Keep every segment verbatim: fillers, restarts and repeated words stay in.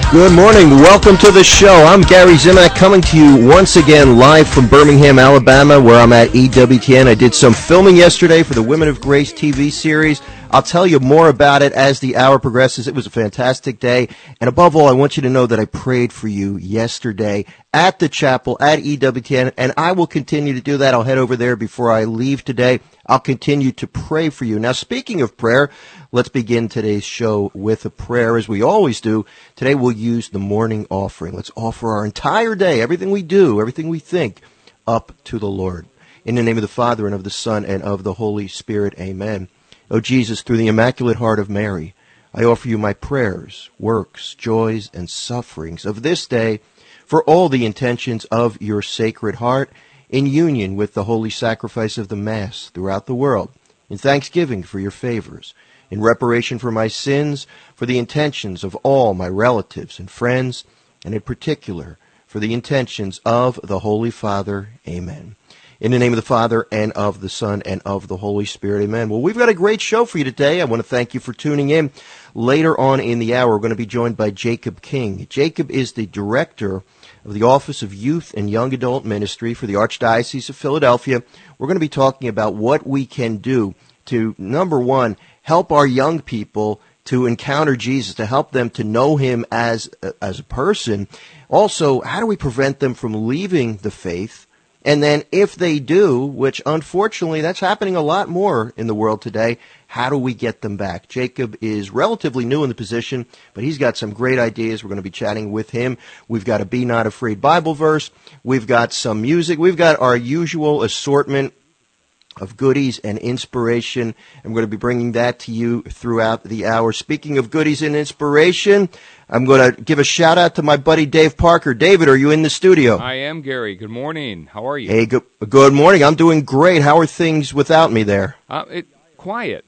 Good morning. Welcome to the show. I'm Gary Zimak coming to you once again live from Birmingham, Alabama, where I'm at E W T N. I did some filming yesterday for the Women of Grace T V series. I'll tell you more about it as the hour progresses. It was a fantastic day. And above all, I want you to know that I prayed for you yesterday at the chapel at E W T N, and I will continue to do that. I'll head over there before I leave today. I'll continue to pray for you. Now, speaking of prayer, let's begin today's show with a prayer, as we always do. Today we'll use the morning offering. Let's offer our entire day, everything we do, everything we think, up to the Lord. In the name of the Father, and of the Son, and of the Holy Spirit, amen. O Jesus, through the Immaculate Heart of Mary, I offer you my prayers, works, joys, and sufferings of this day for all the intentions of your Sacred Heart, in union with the holy sacrifice of the Mass throughout the world, in thanksgiving for your favors, in reparation for my sins, for the intentions of all my relatives and friends, and in particular for the intentions of the Holy Father. Amen. In the name of the Father, and of the Son, and of the Holy Spirit. Amen. Well, we've got a great show for you today. I want to thank you for tuning in. Later on in the hour, we're going to be joined by Jacob King. Jacob is the director of the Office of Youth and Young Adult Ministry for the Archdiocese of Philadelphia. We're going to be talking about what we can do to, number one, help our young people to encounter Jesus, to help them to know him as a, as a person. Also, how do we prevent them from leaving the faith? And then if they do, which unfortunately that's happening a lot more in the world today, how do we get them back? Jacob is relatively new in the position, but he's got some great ideas. We're going to be chatting with him. We've got a Be Not Afraid Bible verse. We've got some music. We've got our usual assortment of goodies and inspiration. I'm going to be bringing that to you throughout the hour. Speaking of goodies and inspiration, I'm going to give a shout out to my buddy Dave Parker. David, are you in the studio? I am, Gary. Good morning. How are you? Hey, good, good morning. I'm doing great. How are things without me there? Uh, it, quiet.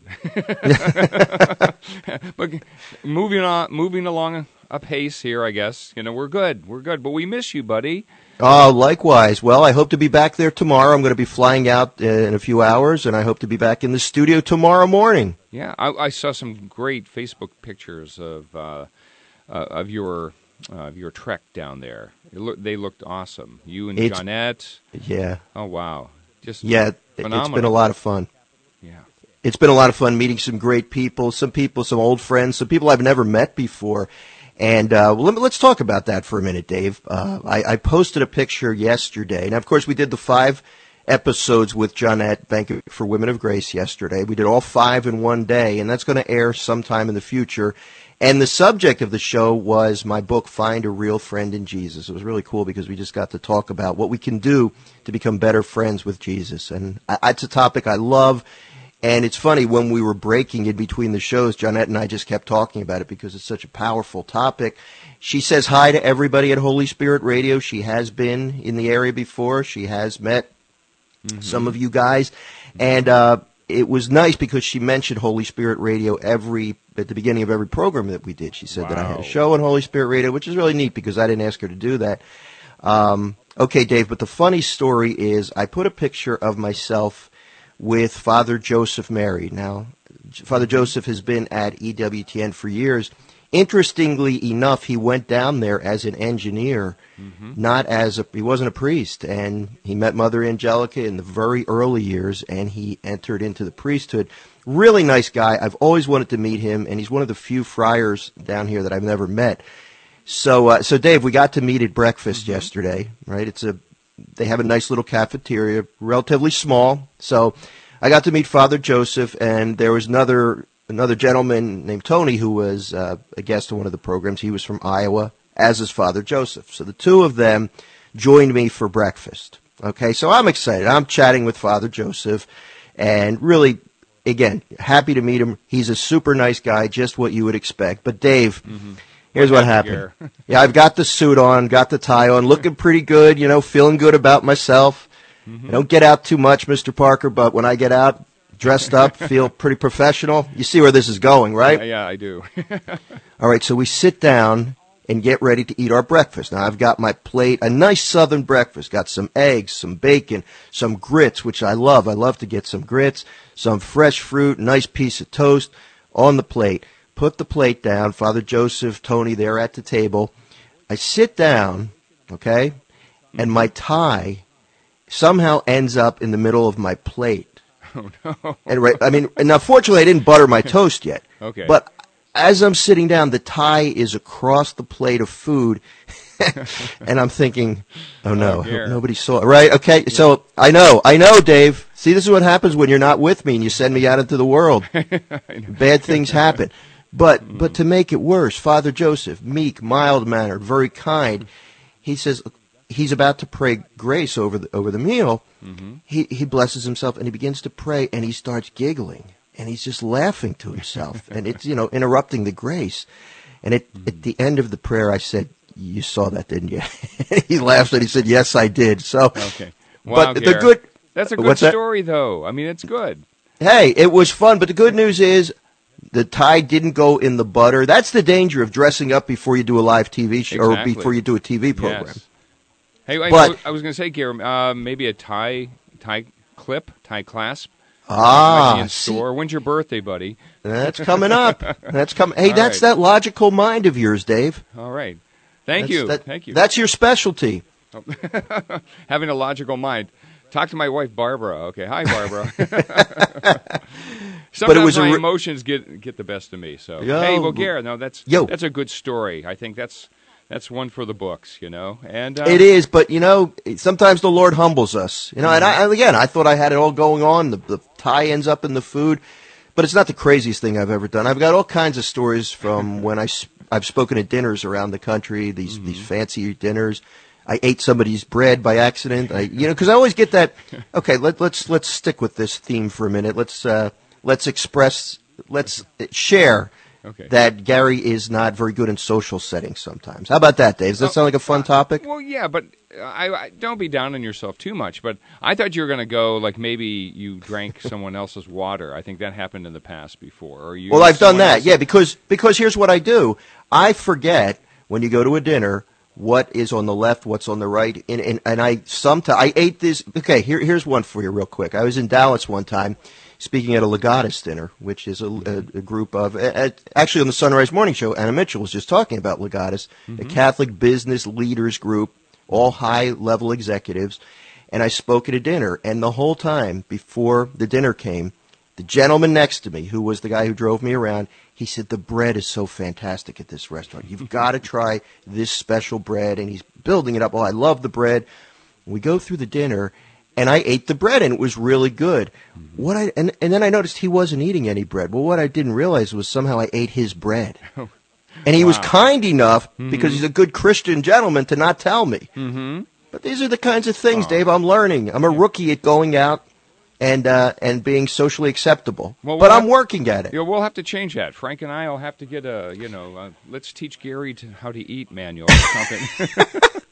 But moving on, moving along a pace here, I guess. You know, we're good. We're good. But we miss you, buddy. Oh, likewise. Well, I hope to be back there tomorrow. I'm going to be flying out in a few hours, and I hope to be back in the studio tomorrow morning. Yeah, I, I saw some great Facebook pictures of uh, uh, of your uh, of your trek down there. It lo- they looked awesome. You and It's, Johnette. Yeah. Oh, wow. Just Yeah, phenomenal. It's been a lot of fun. Yeah. It's been a lot of fun meeting some great people, some people, some old friends, some people I've never met before. And uh, well, let's talk about that for a minute, Dave. Uh, I, I posted a picture yesterday. Now, of course, we did the five episodes with Johnette, Banquet for Women of Grace, yesterday. We did all five in one day, and that's going to air sometime in the future. And the subject of the show was my book, Find a Real Friend in Jesus. It was really cool because we just got to talk about what we can do to become better friends with Jesus. And I, it's a topic I love. And it's funny, when we were breaking in between the shows, Johnette and I just kept talking about it because it's such a powerful topic. She says hi to everybody at Holy Spirit Radio. She has been in the area before. She has met mm-hmm. some of you guys. And uh, it was nice because she mentioned Holy Spirit Radio every at the beginning of every program that we did. She said wow. that I had a show on Holy Spirit Radio, which is really neat because I didn't ask her to do that. Um, okay, Dave, but the funny story is I put a picture of myself with Father Joseph Mary. Now, Father Joseph has been at E W T N for years. Interestingly enough, he went down there as an engineer, mm-hmm. not as a, he wasn't a priest. And he met Mother Angelica in the very early years, and he entered into the priesthood. Really nice guy. I've always wanted to meet him, and he's one of the few friars down here that I've never met. So, uh, so Dave, we got to meet at breakfast mm-hmm. yesterday, right? It's a They have a nice little cafeteria, relatively small. So I got to meet Father Joseph, and there was another another gentleman named Tony who was uh, a guest on one of the programs. He was from Iowa, as is Father Joseph. So the two of them joined me for breakfast. Okay, so I'm excited. I'm chatting with Father Joseph, and really, again, happy to meet him. He's a super nice guy, just what you would expect. But Dave... Mm-hmm. Here's what happened. Yeah, I've got the suit on, got the tie on, looking pretty good, you know, feeling good about myself. Mm-hmm. I don't get out too much, Mister Parker, but when I get out, dressed up, feel pretty professional. You see where this is going, right? Yeah, yeah I do. All right, so we sit down and get ready to eat our breakfast. Now, I've got my plate, a nice southern breakfast. Got some eggs, some bacon, some grits, which I love. I love to get some grits, some fresh fruit, nice piece of toast on the plate. put the plate down. Father Joseph, Tony, they're at the table. I sit down, okay, and my tie somehow ends up in the middle of my plate. Oh, no. And right, I mean, now fortunately I didn't butter my toast yet. Okay. But as I'm sitting down, the tie is across the plate of food, and I'm thinking, oh no, Oh, dear. nobody saw it. Right? Okay, so I know, I know, Dave. See, this is what happens when you're not with me and you send me out into the world. Bad things happen. But mm. but to make it worse, Father Joseph, meek, mild-mannered, very kind, he says he's about to pray grace over the, over the meal. Mm-hmm. He he blesses himself and he begins to pray and he starts giggling and he's just laughing to himself and it's, you know, interrupting the grace. And at, mm. at the end of the prayer, I said, "You saw that, didn't you?" He laughed and he said, "Yes, I did." So, okay. Wow, but Gare. the good that's a good what's story, that? though. I mean, it's good. Hey, it was fun, but the good news is the tie didn't go in the butter. That's the danger of dressing up before you do a live T V show Exactly. or before you do a T V program. Yes. Hey, I, but, I was going to say, Gare, uh, maybe a tie tie clip, tie clasp. Ah, in store. When's your birthday, buddy? That's coming up. That's coming. Hey, All that's right. that logical mind of yours, Dave. All right. Thank that's, you. That, Thank you. That's your specialty. Having a logical mind. Talk to my wife, Barbara. Okay. Hi, Barbara. Sometimes but it was my re- emotions get get the best of me. So, Yo. hey, well, Gare, no, that's Yo. that's a good story. I think that's that's one for the books, you know. And uh, it is, but you know, sometimes the Lord humbles us. You know, and I, again, I thought I had it all going on. The, the tie ends up in the food, but it's not the craziest thing I've ever done. I've got all kinds of stories from when I I've spoken at dinners around the country. These mm-hmm. these fancy dinners. I ate somebody's bread by accident. I, you know, because I always get that. Okay, let, let's let's stick with this theme for a minute. Let's uh, let's express, let's share okay. that Gary is not very good in social settings sometimes. How about that, Dave? Does that sound like a fun topic? Well, yeah, but I, I don't be down on yourself too much. But I thought you were going to go like maybe you drank someone else's water. I think that happened in the past before. Or you well, I've done that. else's... Yeah, because because here's what I do. I forget when you go to a dinner what is on the left, what's on the right, and and, and I sometimes I ate this. Okay, here here's one for you, real quick. I was in Dallas one time, speaking at a Legatus dinner, which is a, a, a group of a, actually on the Sunrise Morning Show. Anna Mitchell was just talking about Legatus, mm-hmm. a Catholic business leaders group, all high level executives, and I spoke at a dinner, and the whole time before the dinner came, the gentleman next to me, who was the guy who drove me around, he said, "The bread is so fantastic at this restaurant. You've got to try this special bread." And he's building it up. Oh, I love the bread. We go through the dinner, and I ate the bread, and it was really good. Mm-hmm. What I and, and then I noticed he wasn't eating any bread. Well, what I didn't realize was somehow I ate his bread. And he wow. was kind enough, mm-hmm. because he's a good Christian gentleman, to not tell me. Mm-hmm. But these are the kinds of things, oh. Dave, I'm learning. I'm a rookie at going out and uh, and being socially acceptable. Well, but we'll I'm have, working at it. You know, we'll have to change that. Frank and I will have to get a, you know, uh, let's teach Gary to how to eat manual or something.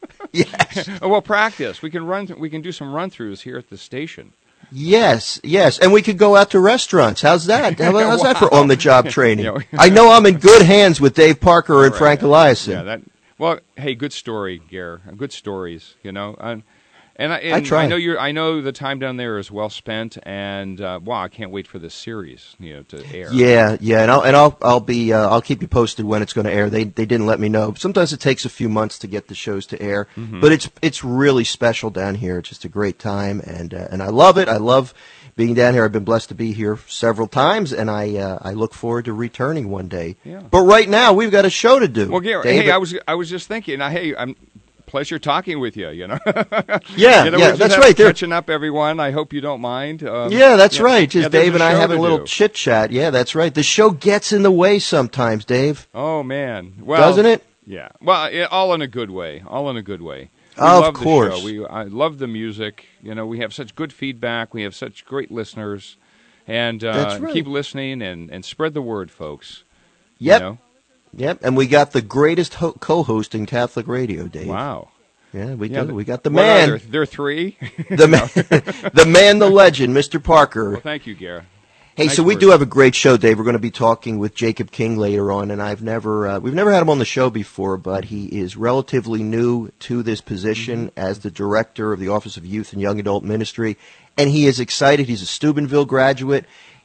Yes. Well, practice. We can run. Th- we can do some run-throughs here at the station. Yes, yes, and we could go out to restaurants. How's that? How, how's wow. that for on-the-job training? You know, I know I'm in good hands with Dave Parker and right. Frank Eliason. Yeah, that. Well, hey, good story, Gare. Good stories, you know. And, and, I, and I try. I know you. I know the time down there is well spent, and uh, wow, I can't wait for this series, you know, to air. Yeah, yeah, and I'll and I'll I'll be uh, I'll keep you posted when it's going to air. They they didn't let me know. Sometimes it takes a few months to get the shows to air, mm-hmm. but it's it's really special down here. It's just a great time, and uh, and I love it. I love being down here. I've been blessed to be here several times, and I uh, I look forward to returning one day. Yeah. But right now we've got a show to do. Well, Gary, David. hey, I was I was just thinking. Now, hey, I'm. Pleasure talking with you, you know. Yeah, you know, yeah, that's right. Catching up, everyone. I hope you don't mind. Um, yeah, that's yeah. right. Just yeah, Dave and I having a little do. chit chat. Yeah, that's right. The show gets in the way sometimes, Dave. Oh man, well, doesn't it? Yeah. Well, yeah, all in a good way. All in a good way. We of love course. The show. We I love the music. You know, we have such good feedback. We have such great listeners, and uh, that's right. keep listening and, and spread the word, folks. Yep. You know? Yep. And we got the greatest ho- co-host in Catholic radio, Dave. Wow. Yeah, we yeah, do. We got the what man. Are there? there are three. the man, the man, the legend, Mister Parker. Well, thank you, Gare. Hey, Nice so we words. do have a great show, Dave. We're going to be talking with Jacob King later on, and I've never, uh, we've never had him on the show before, but he is relatively new to this position mm-hmm. as the director of the Office of Youth and Young Adult Ministry, and he is excited. He's a Steubenville graduate.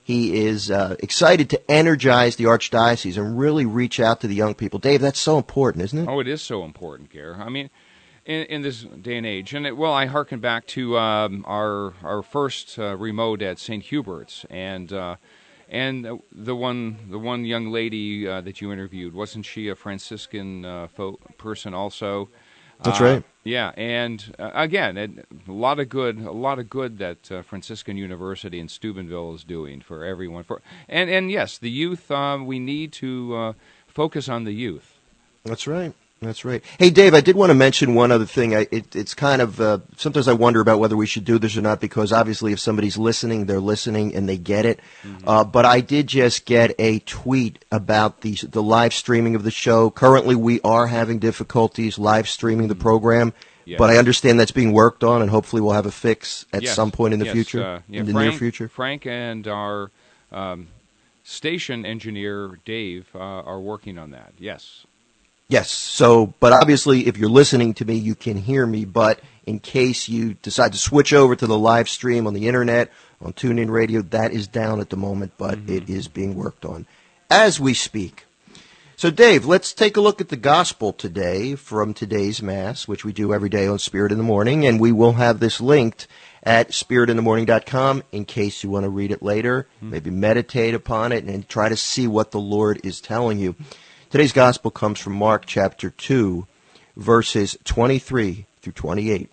He is uh, excited to energize the Archdiocese and really reach out to the young people. Dave, that's so important, isn't it? Oh, it is so important, Gare. I mean, in, in this day and age, and it, well, I hearken back to um, our our first uh, remote at Saint Hubert's, and uh, and the one the one young lady uh, that you interviewed, wasn't she a Franciscan uh, fo- person also? That's uh, right. Yeah, and uh, again, it, a lot of good, a lot of good that uh, Franciscan University in Steubenville is doing for everyone. For and and yes, the youth. Uh, we need to uh, focus on the youth. That's right. That's right. Hey, Dave, I did want to mention one other thing. I, it, it's kind of, uh, sometimes I wonder about whether we should do this or not, because obviously if somebody's listening, they're listening and they get it. Mm-hmm. Uh, but I did just get a tweet about the, the live streaming of the show. Currently, we are having difficulties live streaming the program, yes. But I understand that's being worked on, and hopefully we'll have a fix at yes. some point in the yes. future, uh, yeah, in the Frank, near future. Frank and our um, station engineer, Dave, uh, are working on that, yes. Yes, so, but obviously if you're listening to me, you can hear me, but in case you decide to switch over to the live stream on the internet, on TuneIn Radio, that is down at the moment, but mm-hmm. it is being worked on as we speak. So, Dave, let's take a look at the gospel today from today's Mass, which we do every day on Spirit in the Morning, and we will have this linked at spirit in the morning dot com in case you want to read it later, mm-hmm. maybe meditate upon it, and try to see what the Lord is telling you. Today's gospel comes from Mark chapter two, verses twenty-three through twenty-eight.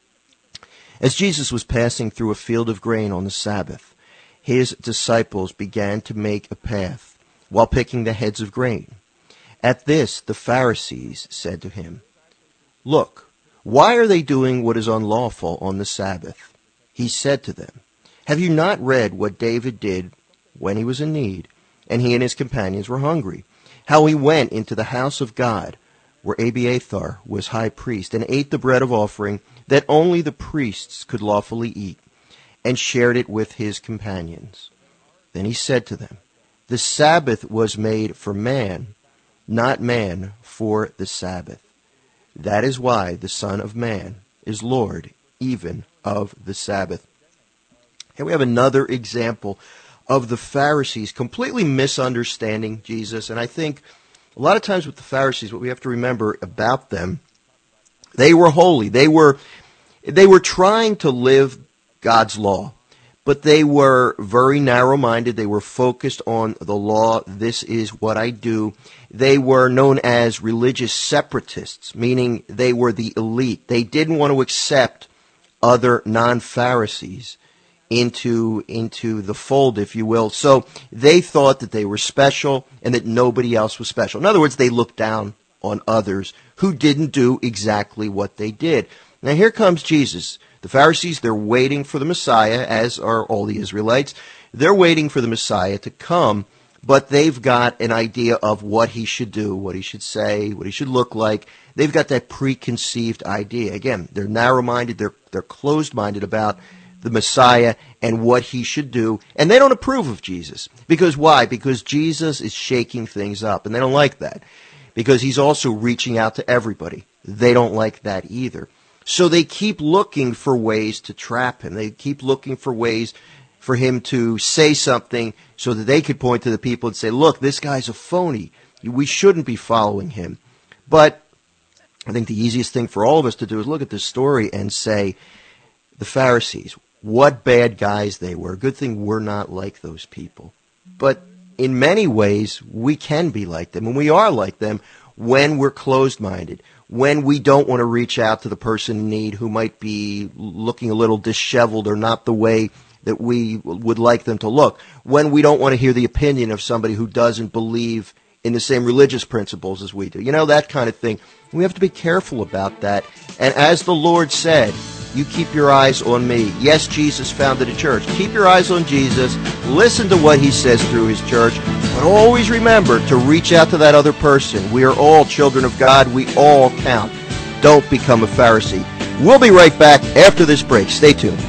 As Jesus was passing through a field of grain on the Sabbath, his disciples began to make a path while picking the heads of grain. At this, the Pharisees said to him, "Look, why are they doing what is unlawful on the Sabbath?" He said to them, "Have you not read what David did when he was in need, and he and his companions were hungry? How he went into the house of God, where Abiathar was high priest, and ate the bread of offering that only the priests could lawfully eat, and shared it with his companions. Then he said to them, the Sabbath was made for man, not man for the Sabbath. That is why the Son of Man is Lord, even of the Sabbath." Here we have another example of the Pharisees completely misunderstanding Jesus. And I think a lot of times with the Pharisees, what we have to remember about them, they were holy. They were, they were trying to live God's law, but they were very narrow-minded. They were focused on the law. This is what I do. They were known as religious separatists, meaning they were the elite. They didn't want to accept other non-Pharisees into into the fold, if you will. So they thought that they were special and that nobody else was special. In other words, they looked down on others who didn't do exactly what they did. Now here comes Jesus. The Pharisees, they're waiting for the Messiah, as are all the Israelites. They're waiting for the Messiah to come, but they've got an idea of what he should do, what he should say, what he should look like. They've got that preconceived idea. Again, they're narrow-minded, they're they're closed-minded about the Messiah and what he should do, and they don't approve of Jesus. Because why? Because Jesus is shaking things up, and they don't like that. Because he's also reaching out to everybody. They don't like that either. So they keep looking for ways to trap him. They keep looking for ways for him to say something so that they could point to the people and say, look, this guy's a phony. We shouldn't be following him. But I think the easiest thing for all of us to do is look at this story and say, the Pharisees, what bad guys they were. Good thing we're not like those people. But in many ways, we can be like them, and we are like them when we're closed-minded, when we don't want to reach out to the person in need who might be looking a little disheveled or not the way that we would like them to look, when we don't want to hear the opinion of somebody who doesn't believe in the same religious principles as we do. You know, that kind of thing. We have to be careful about that. And as the Lord said, you keep your eyes on me. Yes, Jesus founded a church. Keep your eyes on Jesus. Listen to what he says through his church. But always remember to reach out to that other person. We are all children of God. We all count. Don't become a Pharisee. We'll be right back after this break. Stay tuned.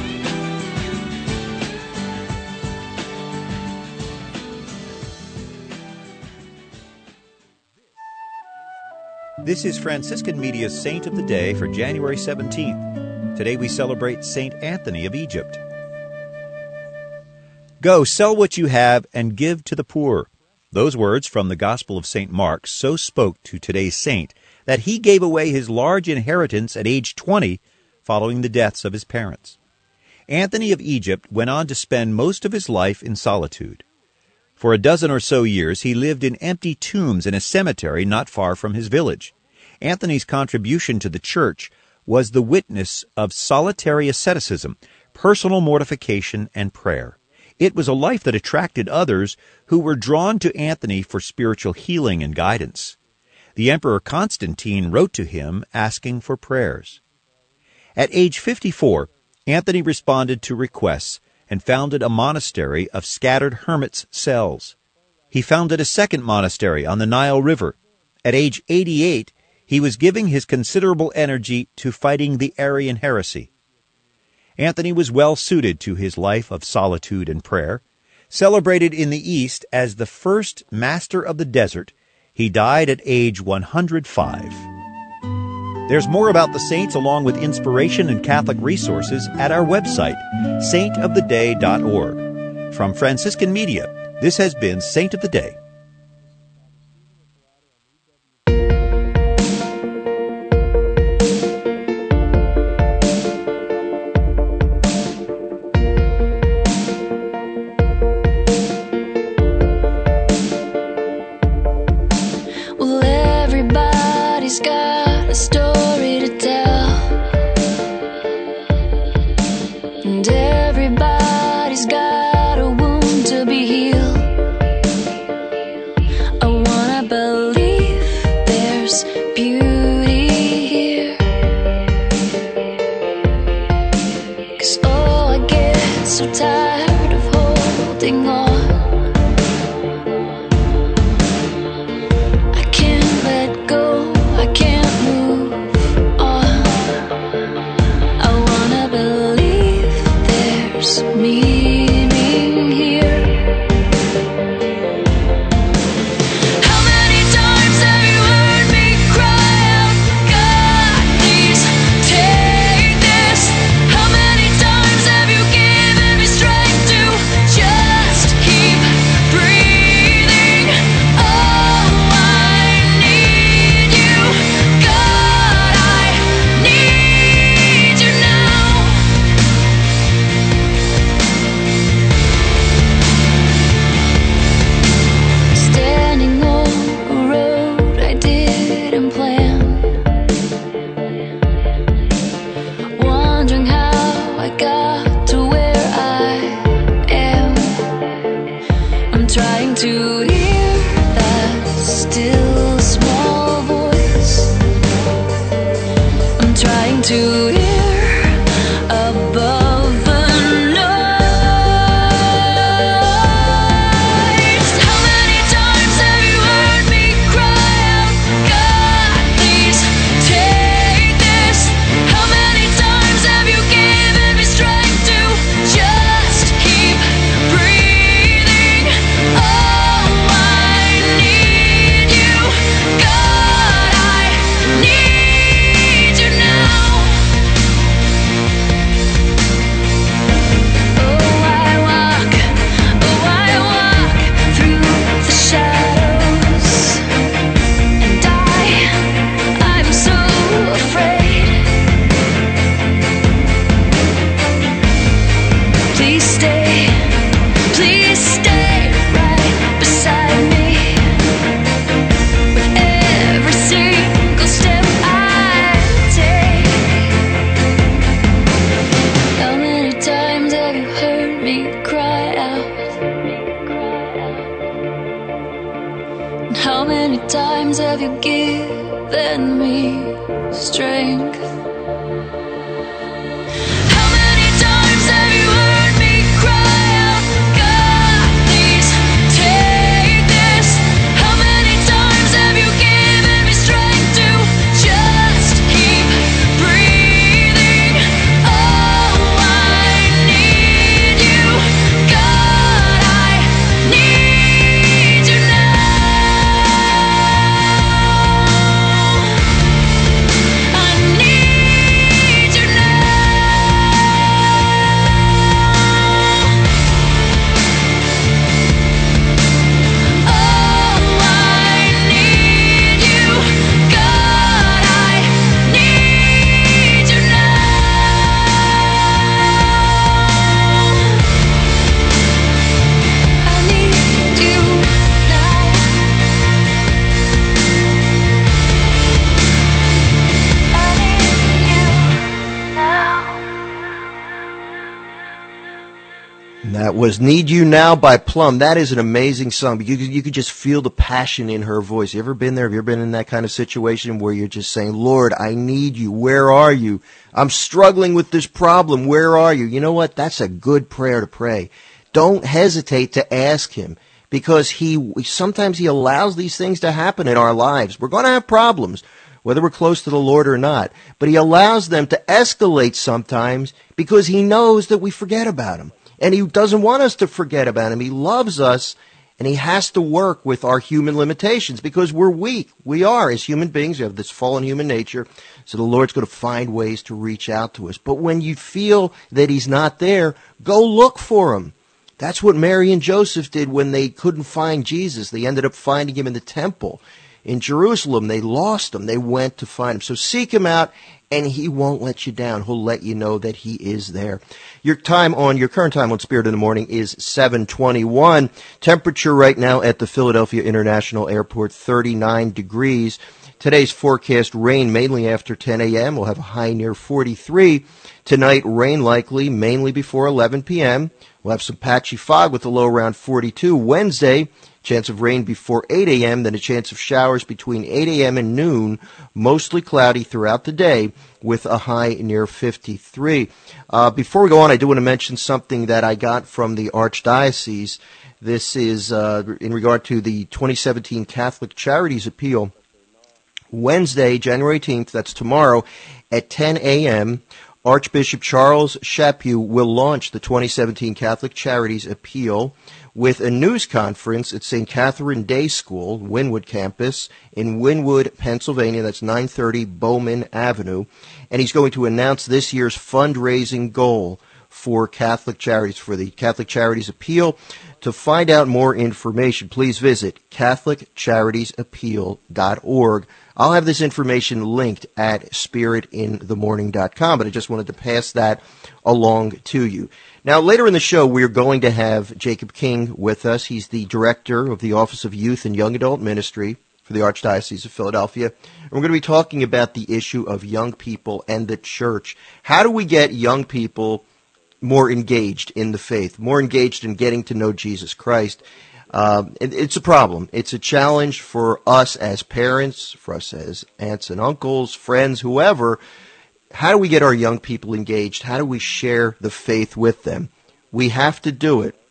This is Franciscan Media's Saint of the Day for January seventeenth. Today we celebrate Saint Anthony of Egypt. Go, sell what you have and give to the poor. Those words from the Gospel of Saint Mark so spoke to today's saint that he gave away his large inheritance at age twenty following the deaths of his parents. Anthony of Egypt went on to spend most of his life in solitude. For a dozen or so years, he lived in empty tombs in a cemetery not far from his village. Anthony's contribution to the church was the witness of solitary asceticism, personal mortification, and prayer. It was a life that attracted others who were drawn to Anthony for spiritual healing and guidance. The Emperor Constantine wrote to him asking for prayers. At age fifty-four, Anthony responded to requests and founded a monastery of scattered hermits' cells. He founded a second monastery on the Nile River. At age eighty-eight, he was giving his considerable energy to fighting the Arian heresy. Anthony was well suited to his life of solitude and prayer. Celebrated in the East as the first master of the desert, he died at age one hundred five. There's more about the saints along with inspiration and Catholic resources at our website, saint of the day dot org. From Franciscan Media, this has been Saint of the Day. Well, everybody's got a story to tell, and everybody's got a wound to be healed. I wanna believe there's beauty here, 'cause oh, I get so tired of holding on. Meaning here. How many times have you heard me cry out, God, please take this? How many times have you given me strength to just keep breathing? Oh, I need you, God, I need you now. Standing on a road I didn't plan, wondering how I got to where I am. I'm trying to hear that still small voice. I'm trying to hear above the noise. How many times have you heard me cry out, God, please take this? How many times have you given me strength to just keep breathing? Oh, I need you, God, I need you now. Oh, I walk, oh, I walk through the shadows, and I, I'm so afraid. Please stay, please stay right beside me. With every single step I take. How many times have you heard me cry out? And how many times have you given me strength? How many times have you heard me cry out, God, please take this? How many times have you given me strength to just keep breathing? Oh, I need you, God, I need you now. I need That was Need You Now by Plum. That is an amazing song. You could, you could just feel the passion in her voice. You ever been there? Have you ever been in that kind of situation where you're just saying, Lord, I need you. Where are you? I'm struggling with this problem. Where are you? You know what? That's a good prayer to pray. Don't hesitate to ask him, because he sometimes he allows these things to happen in our lives. We're going to have problems, whether we're close to the Lord or not. But he allows them to escalate sometimes because he knows that we forget about him. And he doesn't want us to forget about him. He loves us, and he has to work with our human limitations because we're weak. We are, as human beings. We have this fallen human nature. So the Lord's going to find ways to reach out to us. But when you feel that he's not there, go look for him. That's what Mary and Joseph did when they couldn't find Jesus. They ended up finding him in the temple in Jerusalem. They lost him. They went to find him. So seek him out, and he won't let you down. He'll let you know that he is there. Your time on, your current time on Spirit in the Morning is seven twenty-one. Temperature right now at the Philadelphia International Airport, thirty-nine degrees. Today's forecast, rain mainly after ten a.m. We'll have a high near forty-three. Tonight, rain likely mainly before eleven p.m. We'll have some patchy fog with a low around forty-two. Wednesday, chance of rain before eight a.m., then a chance of showers between eight a.m. and noon, mostly cloudy throughout the day with a high near fifty-three. Uh, before we go on, I do want to mention something that I got from the Archdiocese. This is uh, in regard to the twenty seventeen Catholic Charities Appeal. Wednesday, January eighteenth, that's tomorrow, at ten a.m., Archbishop Charles Chaput will launch the twenty seventeen Catholic Charities Appeal with a news conference at Saint Catherine Day School, Wynwood campus, in Wynwood, Pennsylvania. That's nine thirty Bowman Avenue. And he's going to announce this year's fundraising goal for Catholic Charities, for the Catholic Charities Appeal. To find out more information, please visit Catholic Charities Appeal dot org. I'll have this information linked at spirit in the morning dot com, but I just wanted to pass that along to you. Now, later in the show, we're going to have Jacob King with us. He's the director of the Office of Youth and Young Adult Ministry for the Archdiocese of Philadelphia. And we're going to be talking about the issue of young people and the church. How do we get young people more engaged in the faith, more engaged in getting to know Jesus Christ? Um, it, it's a problem. It's a challenge for us as parents, for us as aunts and uncles, friends, whoever. How do we get our young people engaged? How do we share the faith with them? We have to do it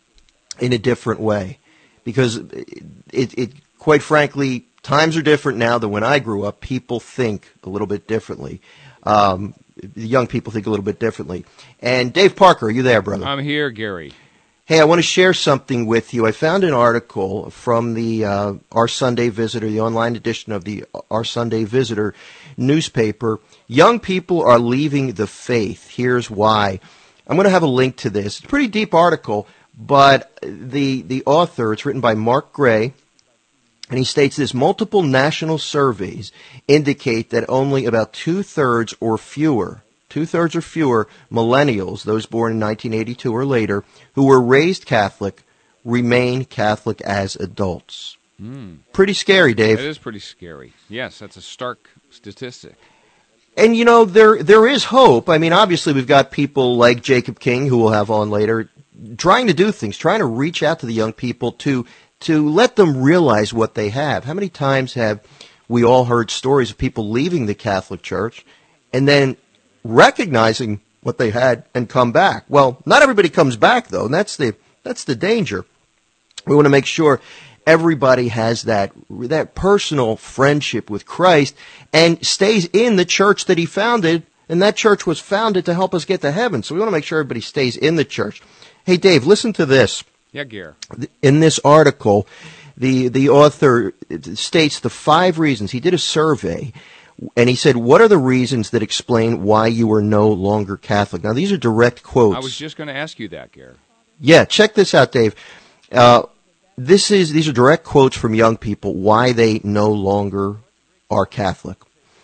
in a different way, because it, it, it quite frankly, times are different now than when I grew up. People think a little bit differently. Um, young people think a little bit differently. And Dave Parker, are you there, brother? I'm here, Gary. Hey, I want to share something with you. I found an article from the uh, Our Sunday Visitor, the online edition of the Our Sunday Visitor newspaper. Young people are leaving the faith. Here's why. I'm going to have a link to this. It's a pretty deep article, but the the author, it's written by Mark Gray, and he states this: multiple national surveys indicate that only about two-thirds or fewer Two-thirds or fewer millennials, those born in nineteen eighty-two or later, who were raised Catholic, remain Catholic as adults. Mm. Pretty scary, Dave. It is pretty scary. Yes, that's a stark statistic. And, you know, there there is hope. I mean, obviously, we've got people like Jacob King, who we'll have on later, trying to do things, trying to reach out to the young people to to let them realize what they have. How many times have we all heard stories of people leaving the Catholic Church and then recognizing what they had and come back? Well, not everybody comes back, though, and that's the that's the danger. We want to make sure everybody has that that personal friendship with Christ and stays in the church that he founded, and that church was founded to help us get to heaven. So we want to make sure everybody stays in the church. Hey, Dave, listen to this. Yeah, Gare. In this article, the the author states the five reasons. He did a survey, and he said, what are the reasons that explain why you are no longer Catholic? Now, these are direct quotes. I was just going to ask you that, Gare. Yeah, check this out, Dave. Uh, this is These are direct quotes from young people, why they no longer are Catholic.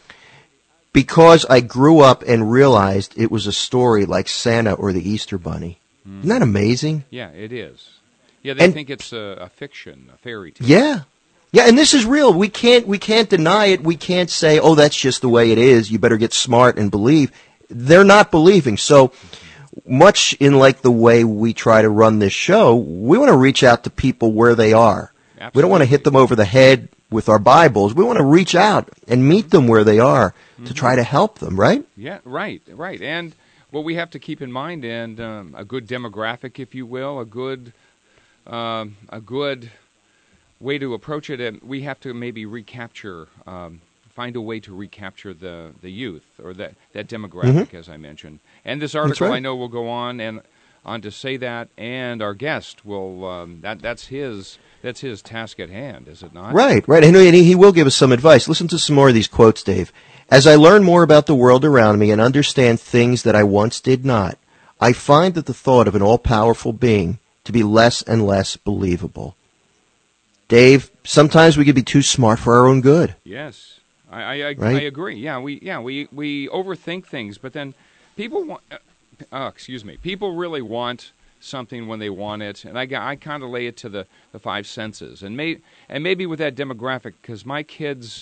Because I grew up and realized it was a story like Santa or the Easter Bunny. Mm. Isn't that amazing? Yeah, it is. Yeah, they and, think it's a, a fiction, a fairy tale. Yeah. Yeah, and this is real. We can't we can't deny it. We can't say, oh, that's just the way it is. You better get smart and believe. They're not believing. So much in like the way we try to run this show, we want to reach out to people where they are. Absolutely. We don't want to hit them over the head with our Bibles. We want to reach out and meet them where they are mm-hmm. to try to help them, right? Yeah, right, right. And what we have to keep in mind, and um, a good demographic, if you will, a good, um, a good way to approach it, and we have to maybe recapture, um, find a way to recapture the, the youth or that, that demographic, mm-hmm. as I mentioned. And this article, right. I know, will go on and on to say that, and our guest will. Um, that that's his that's his task at hand, is it not? Right, right. And he, he will give us some advice. Listen to some more of these quotes, Dave. As I learn more about the world around me and understand things that I once did not, I find that the thought of an all-powerful being to be less and less believable. Dave, sometimes we can be too smart for our own good. Yes, I I, I, right? I agree. Yeah, we yeah we we overthink things, but then people want. Uh, uh, excuse me. People really want something when they want it, and I I kind of lay it to the, the five senses, and may and maybe with that demographic, because my kids,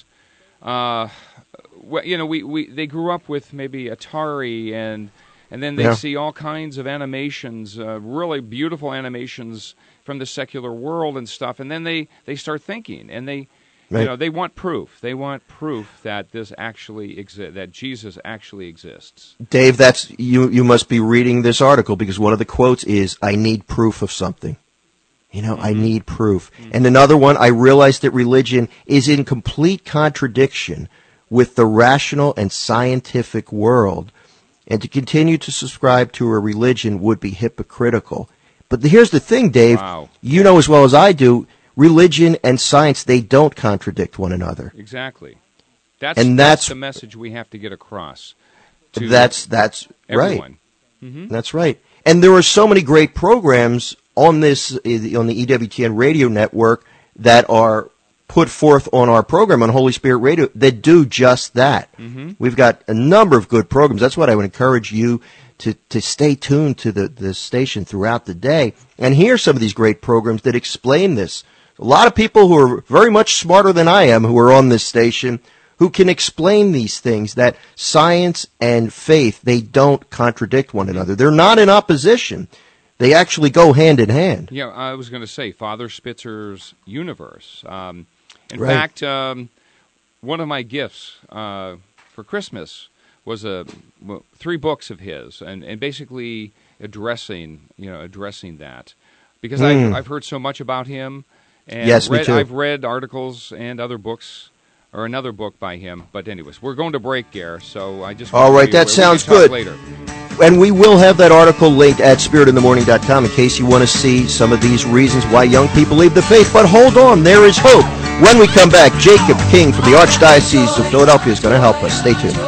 uh, well, you know, we, we they grew up with maybe Atari and. And then they yeah. see all kinds of animations, uh, really beautiful animations from the secular world and stuff. And then they, they start thinking, and they, right. you know, they want proof. They want proof that this actually exists, that Jesus actually exists. Dave, that's you. You must be reading this article because one of the quotes is, "I need proof of something." You know, mm-hmm. I need proof. Mm-hmm. And another one, I realize that religion is in complete contradiction with the rational and scientific world. And to continue to subscribe to a religion would be hypocritical. But here's the thing, Dave. Wow. You know as well as I do, religion and science, they don't contradict one another. Exactly. That's, and that's, that's the message we have to get across to That's that's everyone. right. Mm-hmm. That's right. And there are so many great programs on this on the E W T N radio network that are put forth on our program on Holy Spirit Radio that do just that. Mm-hmm. We've got a number of good programs. That's what I would encourage you to, to stay tuned to the, the station throughout the day and hear some of these great programs that explain this. A lot of people who are very much smarter than I am who are on this station who can explain these things, that science and faith, they don't contradict one another. They're not in opposition. They actually go hand in hand. Yeah, I was going to say Father Spitzer's universe. Um, In right. fact, um, one of my gifts uh, for Christmas was a well, three books of his, and, and basically addressing, you know, addressing that, because mm. I've, I've heard so much about him, and yes, read, me too. I've read articles and other books, or another book by him. But anyways, we're going to break, Gare, so I just all right, that sounds good. Later. And we will have that article linked at spirit in the morning dot com in case you want to see some of these reasons why young people leave the faith. But hold on, there is hope. When we come back, Jacob King from the Archdiocese of Philadelphia is going to help us. Stay tuned.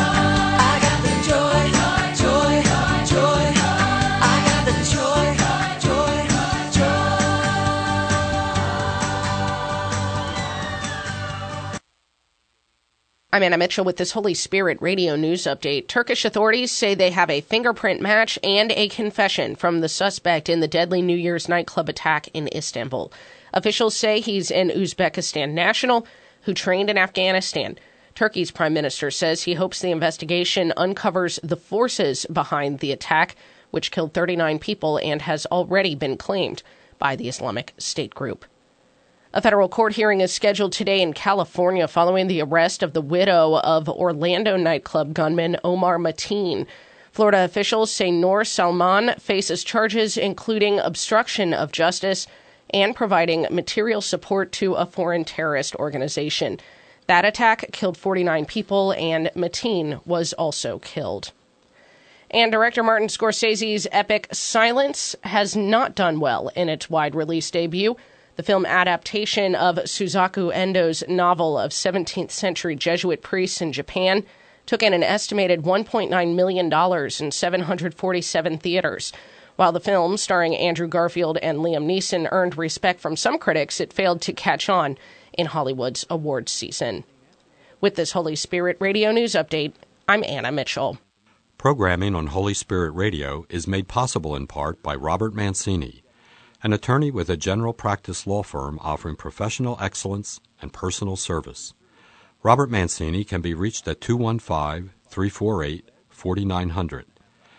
I'm Anna Mitchell with this Holy Spirit radio news update. Turkish authorities say they have a fingerprint match and a confession from the suspect in the deadly New Year's nightclub attack in Istanbul. Officials say he's an Uzbekistan national who trained in Afghanistan. Turkey's prime minister says he hopes the investigation uncovers the forces behind the attack, which killed thirty-nine people and has already been claimed by the Islamic State group. A federal court hearing is scheduled today in California following the arrest of the widow of Orlando nightclub gunman Omar Mateen. Florida officials say Noor Salman faces charges including obstruction of justice and providing material support to a foreign terrorist organization. That attack killed forty-nine people, and Mateen was also killed. And director Martin Scorsese's epic Silence has not done well in its wide-release debut. The film adaptation of Suzaku Endo's novel of seventeenth century Jesuit priests in Japan took in an estimated one point nine million dollars in seven hundred forty-seven theaters. While the film, starring Andrew Garfield and Liam Neeson, earned respect from some critics, it failed to catch on in Hollywood's awards season. With this Holy Spirit Radio News Update, I'm Anna Mitchell. Programming on Holy Spirit Radio is made possible in part by Robert Mancini, an attorney with a general practice law firm offering professional excellence and personal service. Robert Mancini can be reached at two one five, three four eight, four nine zero zero.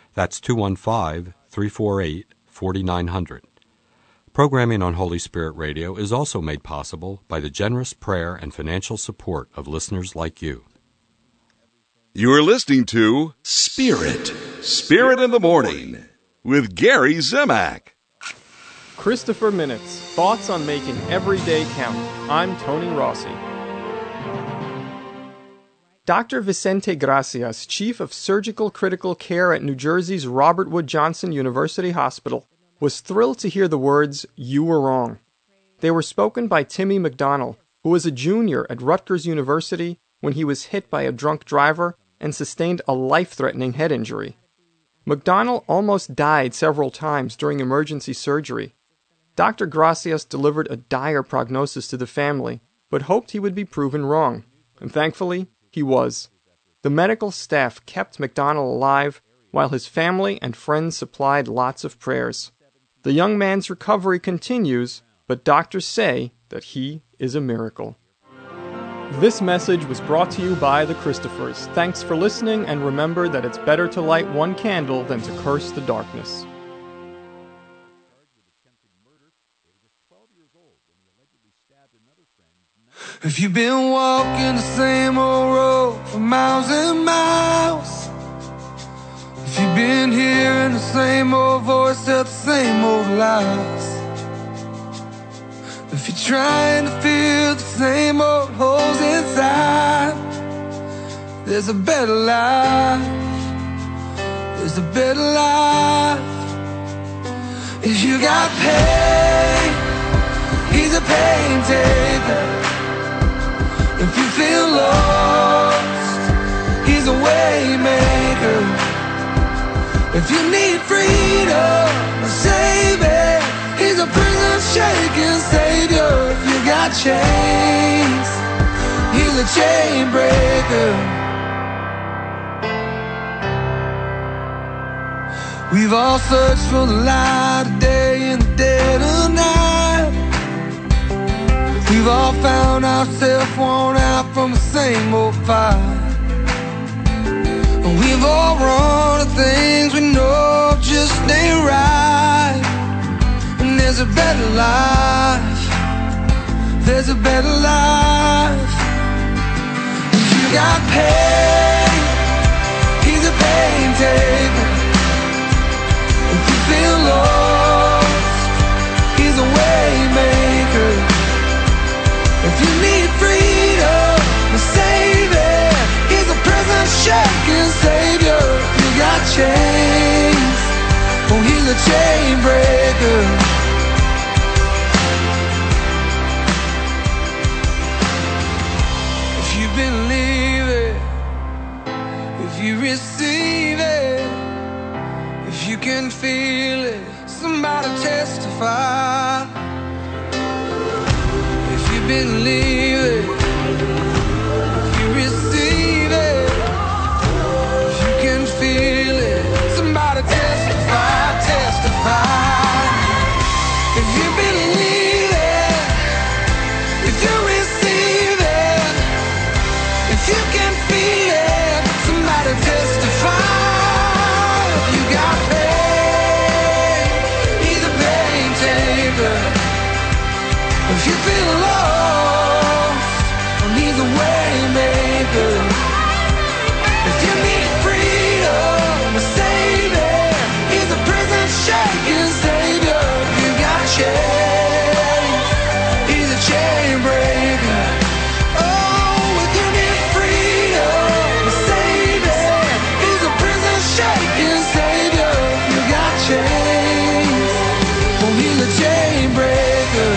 That's two one five, three four eight, four nine zero zero. Programming on Holy Spirit Radio is also made possible by the generous prayer and financial support of listeners like you. You are listening to Spirit, Spirit in the Morning with Gary Zimak. Christopher Minutes, thoughts on making every day count. I'm Tony Rossi. Doctor Vicente Gracias, Chief of Surgical Critical Care at New Jersey's Robert Wood Johnson University Hospital, was thrilled to hear the words, "You were wrong." They were spoken by Timmy McDonnell, who was a junior at Rutgers University when he was hit by a drunk driver and sustained a life-threatening head injury. McDonnell almost died several times during emergency surgery. Doctor Gracias delivered a dire prognosis to the family, but hoped he would be proven wrong. And thankfully, he was. The medical staff kept McDonnell alive, while his family and friends supplied lots of prayers. The young man's recovery continues, but doctors say that he is a miracle. This message was brought to you by the Christophers. Thanks for listening, and remember that it's better to light one candle than to curse the darkness. If you've been walking the same old road for miles and miles, if you've been hearing the same old voice tell the same old lies, if you're trying to fill the same old holes inside, there's a better life, there's a better life. If you got pain, he's a pain taker. If you feel lost, he's a way maker. If you need freedom, a savior, he's a prison shaking savior. If you got chains, he's a chain breaker. We've all searched for the light of day in the dead of night. We've all found ourselves worn out from the same old fight. We've all run to things we know just ain't right. And there's a better life, there's a better life. If you got pain, he's a pain taker. If you feel lost, he's a way maker. If you need freedom, a savior, he's a prison shaking savior. If you got chains, oh, he's a chain breaker. If you believe it, if you receive it, if you can feel it, somebody testify. Believe it, if you receive it, if you can feel it, somebody testify, testify. If you believe it, if you receive it, if you can feel it, somebody testify. If you got pain, he's a pain taker. If you feel lost, he's a way maker. If you need freedom, a savior, he's a prison shaking savior. If you got chains, he's a chain breaker. Oh, if you need freedom, a savior, he's a prison shaking savior. If you got chains, oh, he's a chain breaker.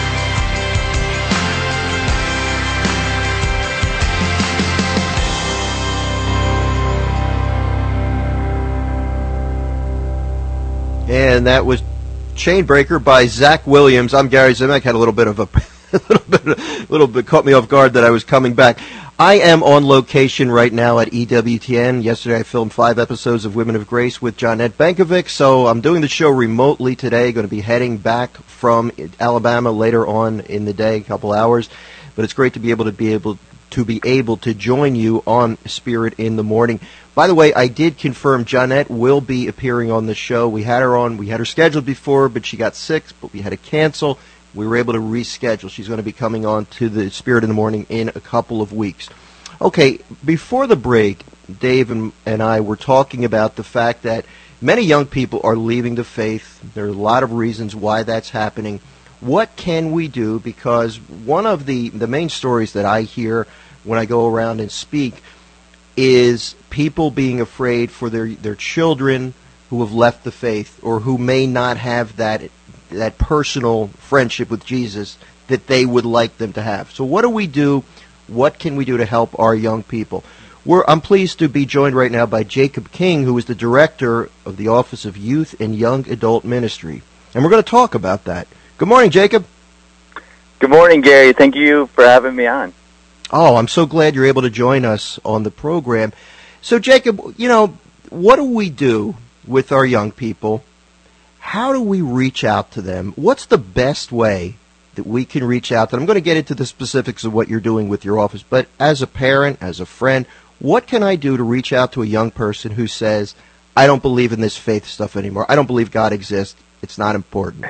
And that was Chainbreaker by Zach Williams. I'm Gary Zimak. Had a little bit of a, a little bit, a little bit caught me off guard that I was coming back. I am on location right now at E W T N. Yesterday I filmed five episodes of Women of Grace with Johnette Bankovic, so I'm doing the show remotely today. Going to be heading back from Alabama later on in the day, a couple hours. But it's great to be able to be able to be able to join you on Spirit in the Morning. By the way, I did confirm Johnette will be appearing on the show. We had her on, we had her scheduled before, but she got sick, but we had to cancel. We were able to reschedule. She's going to be coming on to the Spirit in the Morning in a couple of weeks. Okay, before the break, Dave and, and I were talking about the fact that many young people are leaving the faith. There are a lot of reasons why that's happening. What can we do? Because one of the, the main stories that I hear when I go around and speak is people being afraid for their, their children who have left the faith or who may not have that that personal friendship with Jesus that they would like them to have. So what do we do? What can we do to help our young people? We're, I'm pleased to be joined right now by Jacob King, who is the director of the Office of Youth and Young Adult Ministry. And we're going to talk about that. Good morning, Jacob. Good morning, Gary. Thank you for having me on. Oh, I'm so glad you're able to join us on the program. So, Jacob, you know, what do we do with our young people? How do we reach out to them? What's the best way that we can reach out to them? I'm going to get into the specifics of what you're doing with your office, but as a parent, as a friend, what can I do to reach out to a young person who says, I don't believe in this faith stuff anymore. I don't believe God exists. It's not important.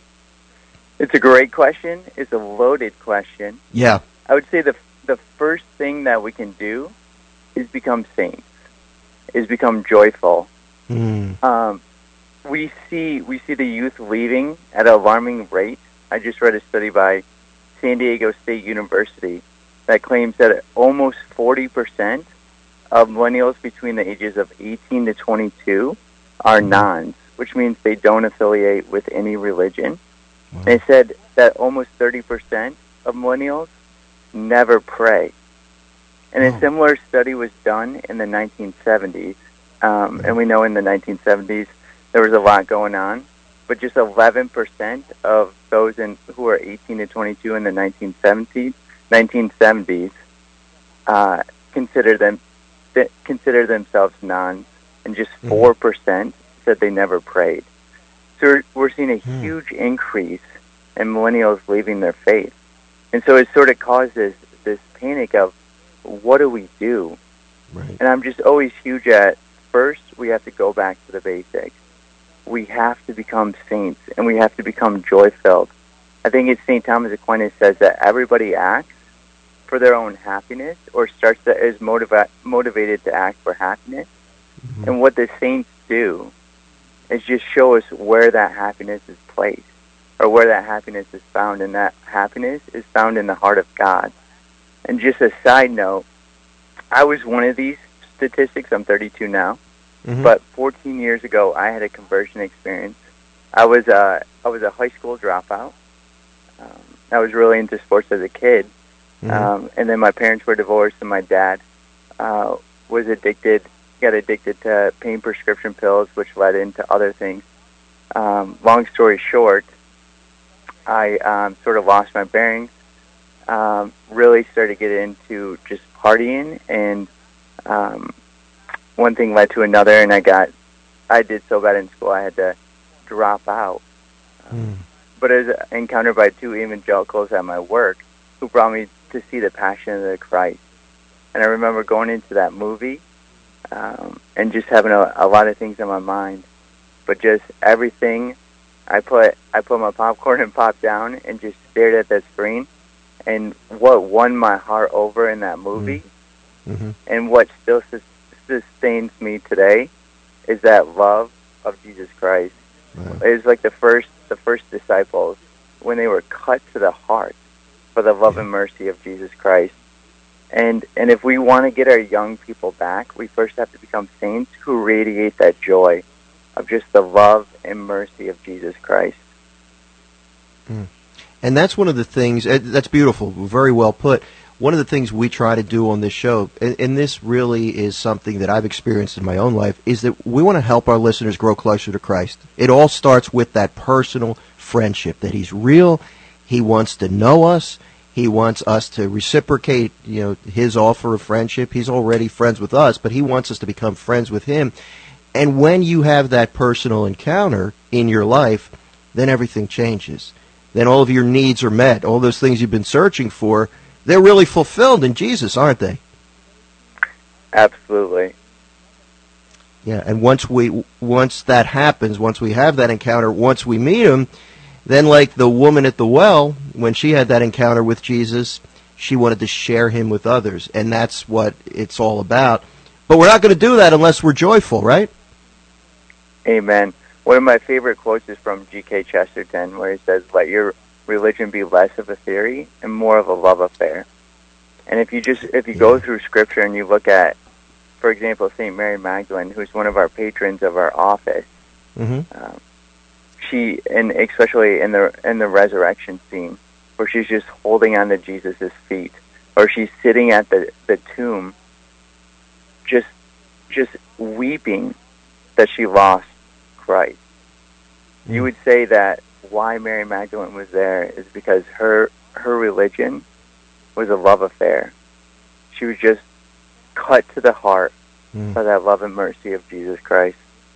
It's a great question. It's a loaded question. Yeah. I would say the the first thing that we can do is become saints, is become joyful. Mm. Um, we see we see the youth leaving at an alarming rate. I just read a study by San Diego State University that claims that almost forty percent of millennials between the ages of eighteen to twenty-two are nones, which means they don't affiliate with any religion. Wow. They said that almost thirty percent of millennials never pray. And Oh. a similar study was done in the nineteen seventies. Um, and we know in the nineteen seventies there was a lot going on, but just eleven percent of those in, who were eighteen to twenty-two in the nineteen seventies, nineteen seventies uh, consider them th- consider themselves nones, and just four percent said they never prayed. So we're, we're seeing a Hmm. huge increase in millennials leaving their faith. And so it sort of causes this panic of, what do we do? Right. And I'm just always huge at, first, we have to go back to the basics. We have to become saints, and we have to become joy-filled. I think it's Saint Thomas Aquinas says that everybody acts for their own happiness, or starts to, is motiva- motivated to act for happiness. Mm-hmm. And what the saints do is just show us where that happiness is placed, or where that happiness is found, and that happiness is found in the heart of God. And just a side note, I was one of these statistics. I'm thirty-two now, Mhm. but fourteen years ago, I had a conversion experience. I was a I was a high school dropout. Um, I was really into sports as a kid, Mhm. um, and then my parents were divorced, and my dad uh, was addicted. Got addicted to pain prescription pills, which led into other things. Um, long story short, I um, sort of lost my bearings. Um, really started to get into just partying, and um, one thing led to another, and I got, I did so bad in school I had to drop out. Mm. But I was encountered by two evangelicals at my work who brought me to see The Passion of the Christ. And I remember going into that movie um, and just having a, a lot of things in my mind, but just everything. I put I put my popcorn and popped down and just stared at the screen. And what won my heart over in that movie, Mm-hmm. and what still sus- sustains me today, is that love of Jesus Christ. Wow. It was like the first the first disciples, when they were cut to the heart for the love Yeah. and mercy of Jesus Christ. And and if we want to get our young people back, we first have to become saints who radiate that joy of just the love and mercy of Jesus Christ. And that's one of the things, uh, that's beautiful, very well put. One of the things we try to do on this show, and, and this really is something that I've experienced in my own life, is that we want to help our listeners grow closer to Christ. It all starts with that personal friendship, that He's real, He wants to know us, He wants us to reciprocate, you know, His offer of friendship. He's already friends with us, but He wants us to become friends with Him. And when you have that personal encounter in your life, then everything changes. Then all of your needs are met. All those things you've been searching for, they're really fulfilled in Jesus, aren't they? Absolutely. Yeah, and once we once that happens, once we have that encounter, once we meet him, then like the woman at the well, when she had that encounter with Jesus, she wanted to share him with others, and that's what it's all about. But we're not going to do that unless we're joyful, right? Amen. One of my favorite quotes is from G K Chesterton, where he says, "Let your religion be less of a theory and more of a love affair." And if you just if you go through Scripture and you look at, for example, Saint Mary Magdalene, who's one of our patrons of our office, Mm-hmm. um, she, and especially in the in the resurrection scene, where she's just holding on to Jesus' feet, or she's sitting at the, the tomb, just just weeping that she lost Christ. Mm. You would say that why Mary Magdalene was there is because her her religion was a love affair. She was just cut to the heart Mm. by that love and mercy of Jesus Christ.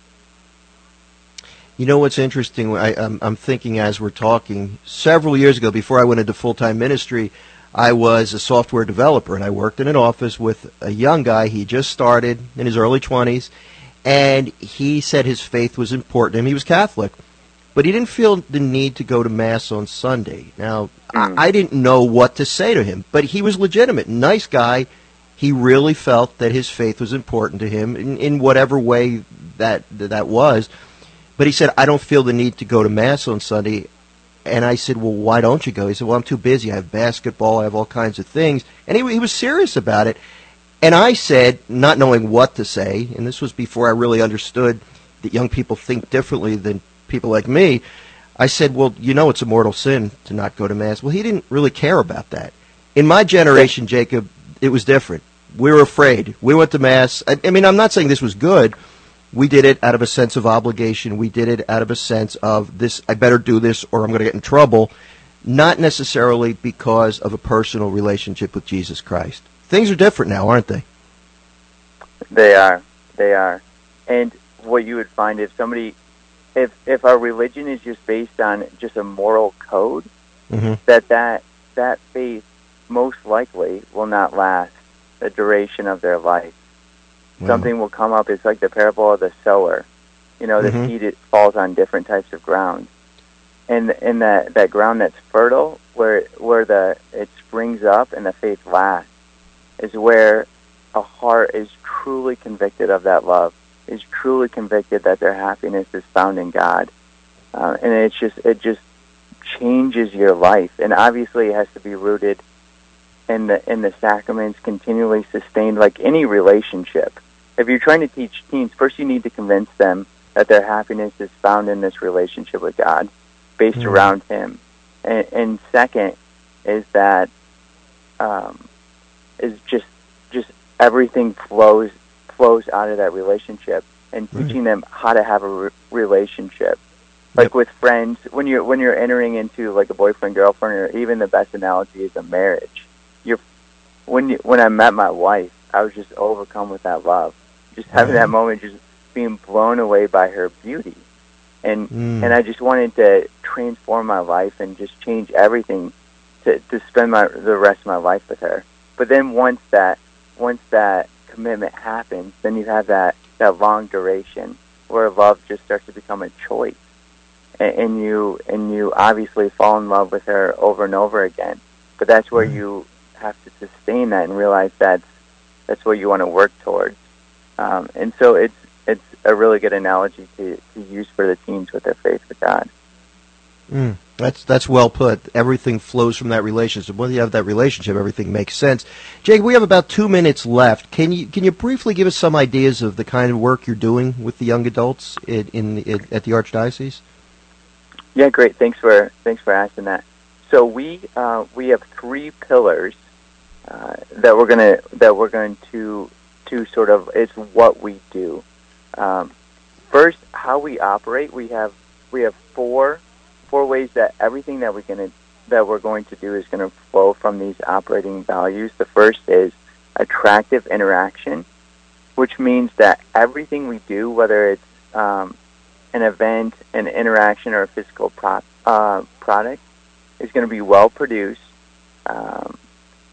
You know what's interesting? I, I'm, I'm thinking as we're talking, several years ago, before I went into full-time ministry, I was a software developer, and I worked in an office with a young guy. He just started in his early twenties, and he said his faith was important to him. He was Catholic, but he didn't feel the need to go to Mass on Sunday. Now, Mm. I, I didn't know what to say to him, but he was legitimate, nice guy. He really felt that his faith was important to him in, in whatever way that that was. But he said, I don't feel the need to go to Mass on Sunday. And I said, well, why don't you go? He said, well, I'm too busy. I have basketball. I have all kinds of things. And he, he was serious about it. And I said, not knowing what to say, and this was before I really understood that young people think differently than people like me, I said, well, you know it's a mortal sin to not go to Mass. Well, he didn't really care about that. In my generation, Jacob, it was different. We were afraid. We went to Mass. I, I mean, I'm not saying this was good. We did it out of a sense of obligation. We did it out of a sense of this, I better do this or I'm going to get in trouble, not necessarily because of a personal relationship with Jesus Christ. Things are different now, aren't they? They are. They are. And what you would find if somebody, if if our religion is just based on just a moral code, Mm-hmm. that that, that faith most likely will not last the duration of their life. Wow. Something will come up. It's like the parable of the sower. You know, the Mhm. seed, it falls on different types of ground. And in that, that ground that's fertile, where where the it springs up and the faith lasts, is where a heart is truly convicted of that love, is truly convicted that their happiness is found in God. Uh, and it's just it just changes your life. And obviously it has to be rooted in the in the sacraments, continually sustained like any relationship. If you're trying to teach teens, first you need to convince them that their happiness is found in this relationship with God, based Mhm. around Him. And, and second is that um, is just just everything flows flows out of that relationship, and Right. teaching them how to have a re- relationship. Like Yep. with friends, when you're when you're entering into like a boyfriend girlfriend, or even the best analogy is a marriage. You're when you, when I met my wife, I was just overcome with that love, just having Right. that moment, just being blown away by her beauty, and Mm. and I just wanted to transform my life and just change everything to to spend my the rest of my life with her. But then once that once that commitment happens, then you have that that long duration where love just starts to become a choice. And, and you and you obviously fall in love with her over and over again. But that's where Mhm. you have to sustain that and realize that's that's what you want to work towards. Um, and so it's it's a really good analogy to, to use for the teens with their faith with God. Mm, that's that's well put. Everything flows from that relationship. When you have that relationship, everything makes sense. Jake, we have about two minutes left. Can you can you briefly give us some ideas of the kind of work you're doing with the young adults in, in, in at the Archdiocese? Yeah, great. Thanks for thanks for asking that. So we uh, we have three pillars uh, that we're gonna that we're going to to sort of it's what we do. Um, first, how we operate. We have we have four four ways that everything that we're gonna that we're going to do is going to flow from these operating values. The first is attractive interaction, which means that everything we do, whether it's um, an event, an interaction, or a physical pro- uh, product, is going to be well produced, um,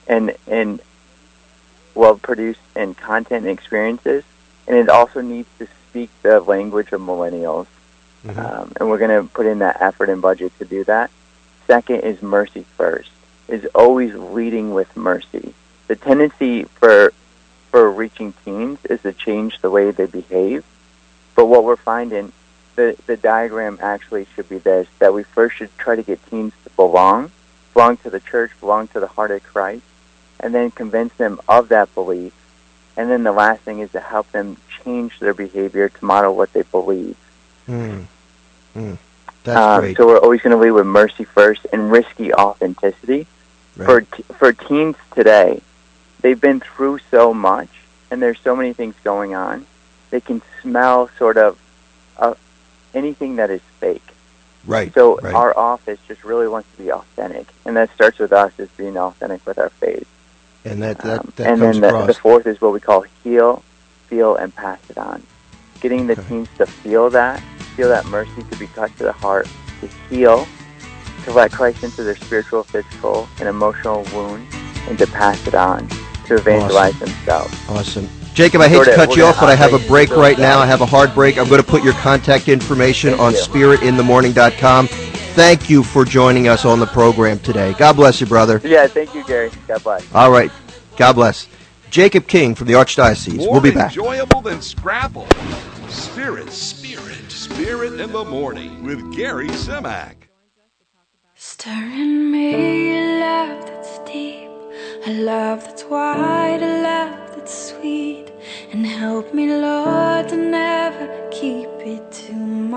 and and well produced in content and experiences, and it also needs to speak the language of millennials. Mm-hmm. Um, and we're going to put in that effort and budget to do that. Second is mercy first, is always leading with mercy. The tendency for for reaching teens is to change the way they behave. But what we're finding, the, the diagram actually should be this, that we first should try to get teens to belong, belong to the church, belong to the heart of Christ, and then convince them of that belief. And then the last thing is to help them change their behavior to model what they believe. Mm. Mm. That's um, great. So we're always going to lead with mercy first and risky authenticity. Right. For t- for teens today, they've been through so much, and there's so many things going on. They can smell sort of uh, anything that is fake. Right. So right. our office just really wants to be authentic, and that starts with us as being authentic with our faith. And that that, um, that and comes then the, across. the fourth is what we call heal, feel, and pass it on. Getting the Okay. teens to feel that, feel that mercy, to be cut to the heart, to heal, to let Christ into their spiritual, physical, and emotional wound, and to pass it on, to evangelize Awesome. themselves. Awesome. Jacob, I hate Sort to of, cut we're you gonna off, but I have a operate break those right now. I values. have a hard break. I'm going to put your contact information Thank on you. spirit in the morning dot com. Thank you for joining us on the program today. God bless you, brother. Yeah, thank you, Gary. God bless. All right. God bless. Jacob King from the Archdiocese. More We'll be back. enjoyable than Scrabble. Spirit, Spirit, Spirit in the Morning with Gary Zimak. Stir in me a love that's deep, a love that's wide, a love that's sweet, and help me, Lord, to never keep it to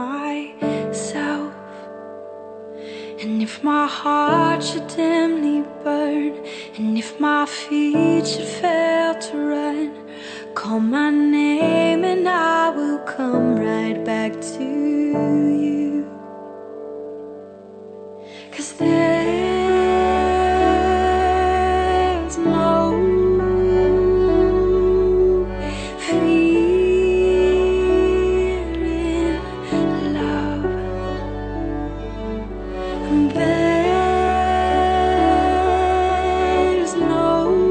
myself. And if my heart should dimly burn, and if my feet should fail to run, call my name and I will come right back to you. 'Cause there's no fear in love, and there's no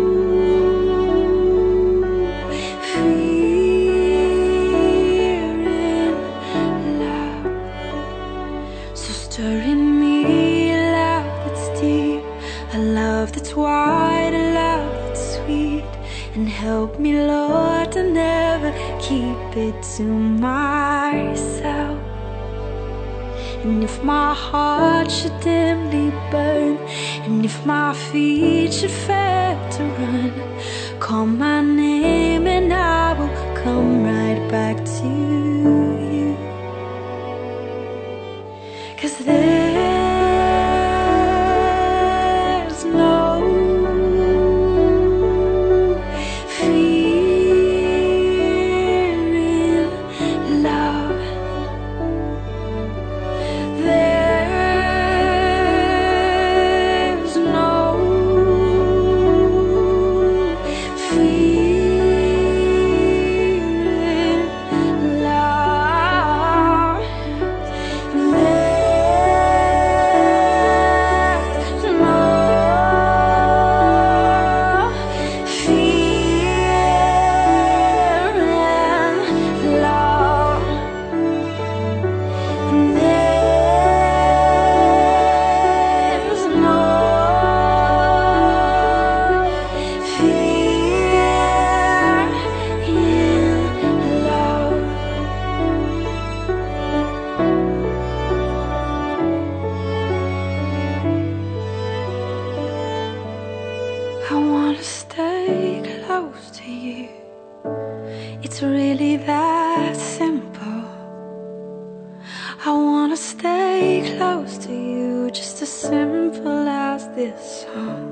fear in love. So stir in me a love that's deep, a love that's wide, a love that's sweet, and help me, Lord, to never keep it to myself. And if my heart should dimly burn, and if my feet should fail to run, call my name and I will come right back to you. 'Cause there's no fear in love. There's no fear in love. There's no fear in love. There's no fear in love. I wanna stay close to you. It's really that simple. I wanna stay close to you, just as simple as this song.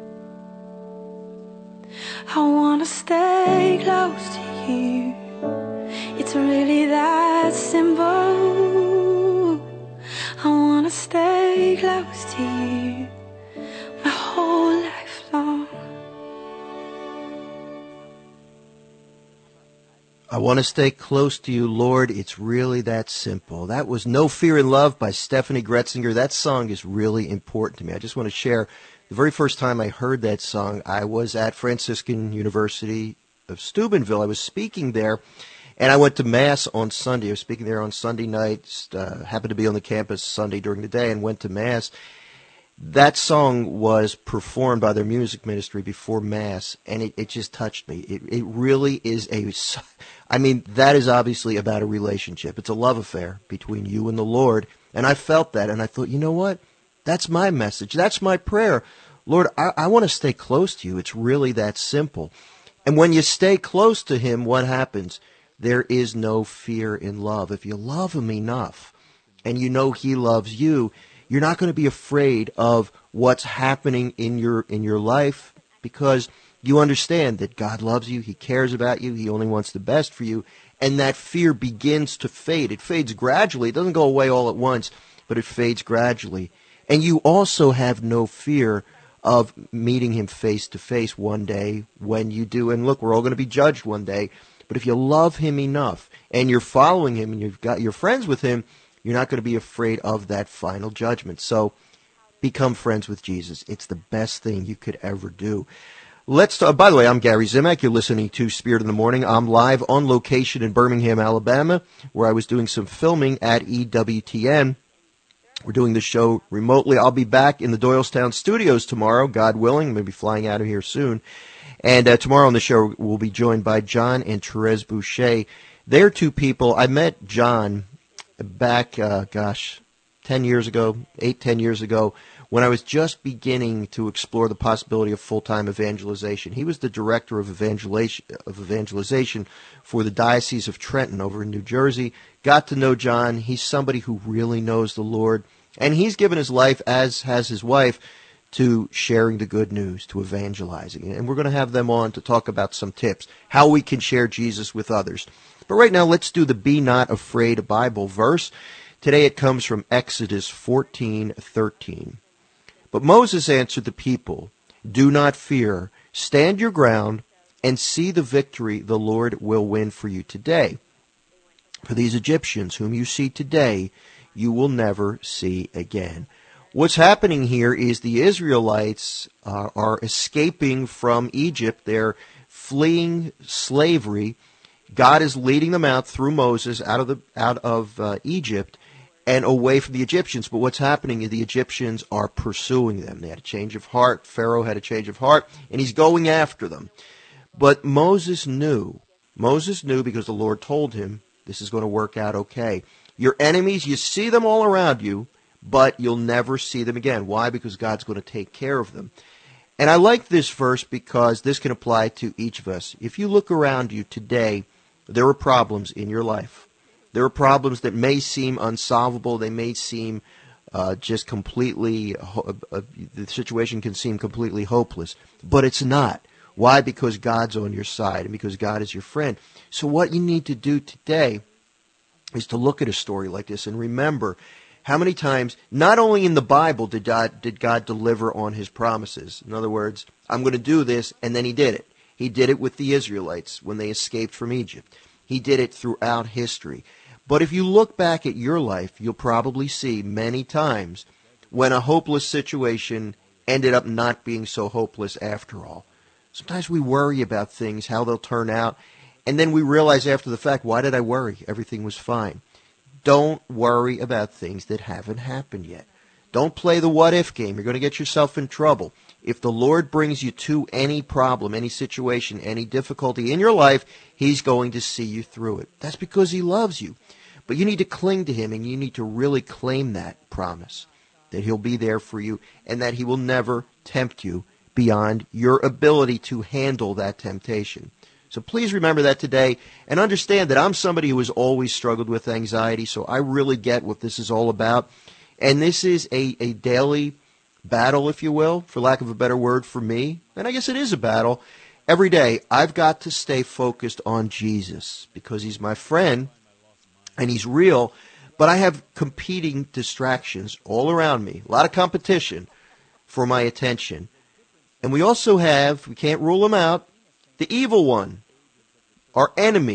I wanna stay close to you. It's really that simple. I wanna stay close to you my whole life long. I want to stay close to you, Lord. It's really that simple. That was No Fear in Love by Stephanie Gretzinger. That song is really important to me. I just want to share, the very first time I heard that song, I was at Franciscan University of Steubenville. I was speaking there, and I went to Mass on Sunday. I was speaking there on Sunday night, uh, happened to be on the campus Sunday during the day, and went to Mass. That song was performed by their music ministry before Mass, and it, it just touched me. It, it really is a, I mean, that is obviously about a relationship. It's a love affair between you and the Lord, and I felt that, and I thought, you know what? That's my message. That's my prayer. Lord, I, I want to stay close to you. It's really that simple. And when you stay close to him, what happens? There is no fear in love. If you love him enough, and you know he loves you, you're not going to be afraid of what's happening in your in your life, because you understand that God loves you, he cares about you, he only wants the best for you, and that fear begins to fade. It fades gradually. It doesn't go away all at once, but it fades gradually. And you also have no fear of meeting him face to face one day when you do. And look, we're all going to be judged one day, but if you love him enough and you're following him and you've got your friends with him, you're not going to be afraid of that final judgment. So become friends with Jesus. It's the best thing you could ever do. Let's talk, by the way, I'm Gary Zimak. You're listening to Spirit in the Morning. I'm live on location in Birmingham, Alabama, where I was doing some filming at E W T N. We're doing the show remotely. I'll be back in the Doylestown studios tomorrow, God willing. I'm going to be flying out of here soon. And uh, tomorrow on the show, we'll be joined by John and Therese Boucher. They're two people. I met John back, uh, gosh, ten years ago, eight, ten years ago, when I was just beginning to explore the possibility of full-time evangelization. He was the director of evangelization, of evangelization for the Diocese of Trenton over in New Jersey. Got to know John. He's somebody who really knows the Lord, and he's given his life, as has his wife, to sharing the good news, to evangelizing. And we're going to have them on to talk about some tips, how we can share Jesus with others. But right now, let's do the Be Not Afraid Bible verse. Today it comes from Exodus fourteen thirteen. But Moses answered the people, "Do not fear. Stand your ground and see the victory the Lord will win for you today. For these Egyptians whom you see today, you will never see again." What's happening here is the Israelites uh, are escaping from Egypt. They're fleeing slavery. God is leading them out through Moses out of the out of uh, Egypt and away from the Egyptians. But what's happening is the Egyptians are pursuing them. They had a change of heart. Pharaoh had a change of heart, and he's going after them. But Moses knew. Moses knew because the Lord told him this is going to work out okay. Your enemies, you see them all around you, but you'll never see them again. Why? Because God's going to take care of them. And I like this verse because this can apply to each of us. If you look around you today, there are problems in your life. There are problems that may seem unsolvable. They may seem uh, just completely, uh, uh, the situation can seem completely hopeless. But it's not. Why? Because God's on your side and because God is your friend. So what you need to do today is to look at a story like this and remember how many times, not only in the Bible did God, did God deliver on his promises. In other words, I'm going to do this, and then he did it. He did it with the Israelites when they escaped from Egypt. He did it throughout history. But if you look back at your life, you'll probably see many times when a hopeless situation ended up not being so hopeless after all. Sometimes we worry about things, how they'll turn out, and then we realize after the fact, why did I worry? Everything was fine. Don't worry about things that haven't happened yet. Don't play the what-if game. You're going to get yourself in trouble. If the Lord brings you to any problem, any situation, any difficulty in your life, he's going to see you through it. That's because he loves you. But you need to cling to him, and you need to really claim that promise, that he'll be there for you and that he will never tempt you beyond your ability to handle that temptation. So please remember that today and understand that I'm somebody who has always struggled with anxiety, so I really get what this is all about. And this is a, a daily battle, if you will, for lack of a better word for me. And I guess it is a battle. Every day, I've got to stay focused on Jesus because he's my friend and he's real. But I have competing distractions all around me, a lot of competition for my attention. And we also have, we can't rule him out, the evil one, our enemy,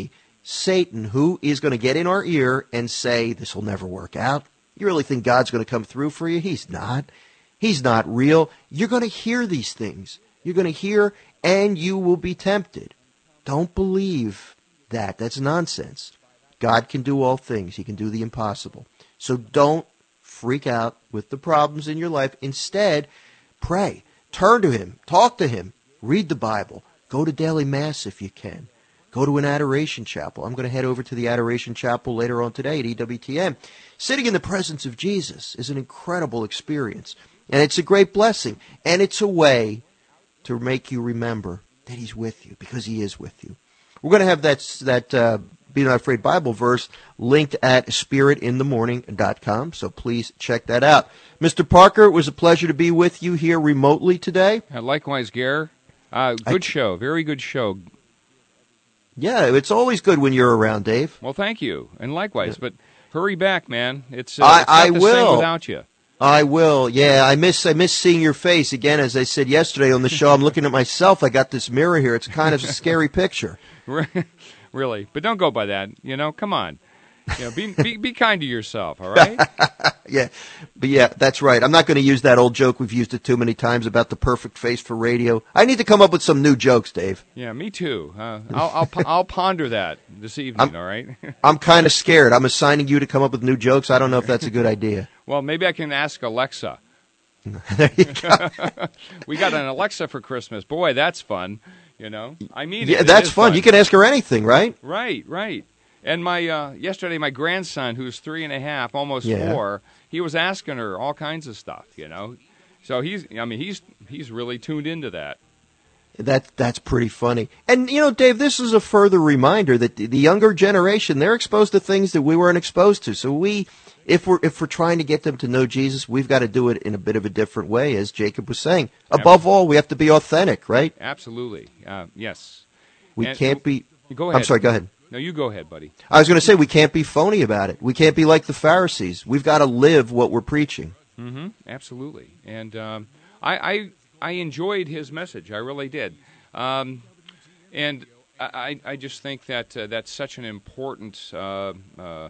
Satan, who is going to get in our ear and say, this will never work out. You really think God's going to come through for you? He's not. He's not real. You're going to hear these things. You're going to hear, and you will be tempted. Don't believe that. That's nonsense. God can do all things. He can do the impossible. So don't freak out with the problems in your life. Instead, pray. Turn to Him. Talk to Him. Read the Bible. Go to daily Mass if you can. Go to an adoration chapel. I'm going to head over to the adoration chapel later on today at E W T N. Sitting in the presence of Jesus is an incredible experience. And it's a great blessing. And it's a way to make you remember that He's with you, because He is with you. We're going to have that, that uh, Be Not Afraid Bible verse linked at spirit in the morning dot com, so please check that out. Mister Parker, it was a pleasure to be with you here remotely today. Uh, likewise, Gare. Uh, good I, show. Very good show. Yeah, it's always good when you're around, Dave. Well, thank you. And likewise, yeah. But hurry back, man. It's, uh, I, it's not I the will. same without you. I will. Yeah, I miss I miss seeing your face. Again, as I said yesterday on the show, I'm looking at myself. I got this mirror here. It's kind of a scary picture. Really? But don't go by that. You know, come on. You know, be, be, be kind to yourself, all right? Yeah, but yeah, that's right. I'm not going to use that old joke. We've used it too many times about the perfect face for radio. I need to come up with some new jokes, Dave. Yeah, me too. Uh, I'll, I'll I'll ponder that this evening, I'm, all right? I'm kind of scared. I'm assigning you to come up with new jokes. I don't know if that's a good idea. Well, maybe I can ask Alexa. There you go. We got an Alexa for Christmas. Boy, that's fun. You know, I mean, yeah, it, that's it fun. fun. You can ask her anything, right? Right, right. And my uh, yesterday, my grandson, who's three and a half, almost yeah. four, he was asking her all kinds of stuff. You know, so he's, I mean, he's he's really tuned into that. That that's pretty funny. And you know, Dave, this is a further reminder that the, the younger generation, they're exposed to things that we weren't exposed to. So we, if we're if we're trying to get them to know Jesus, we've got to do it in a bit of a different way, as Jacob was saying. Above Absolutely. all, we have to be authentic, right? Absolutely. Uh, yes. We and, can't be. Go ahead. I'm sorry. Go ahead. No, you go ahead, buddy. I was going to say we can't be phony about it. We can't be like the Pharisees. We've got to live what we're preaching. Mm-hmm. Absolutely. And um, I, I I enjoyed his message. I really did. Um, and I I just think that uh, that's such an important uh, uh,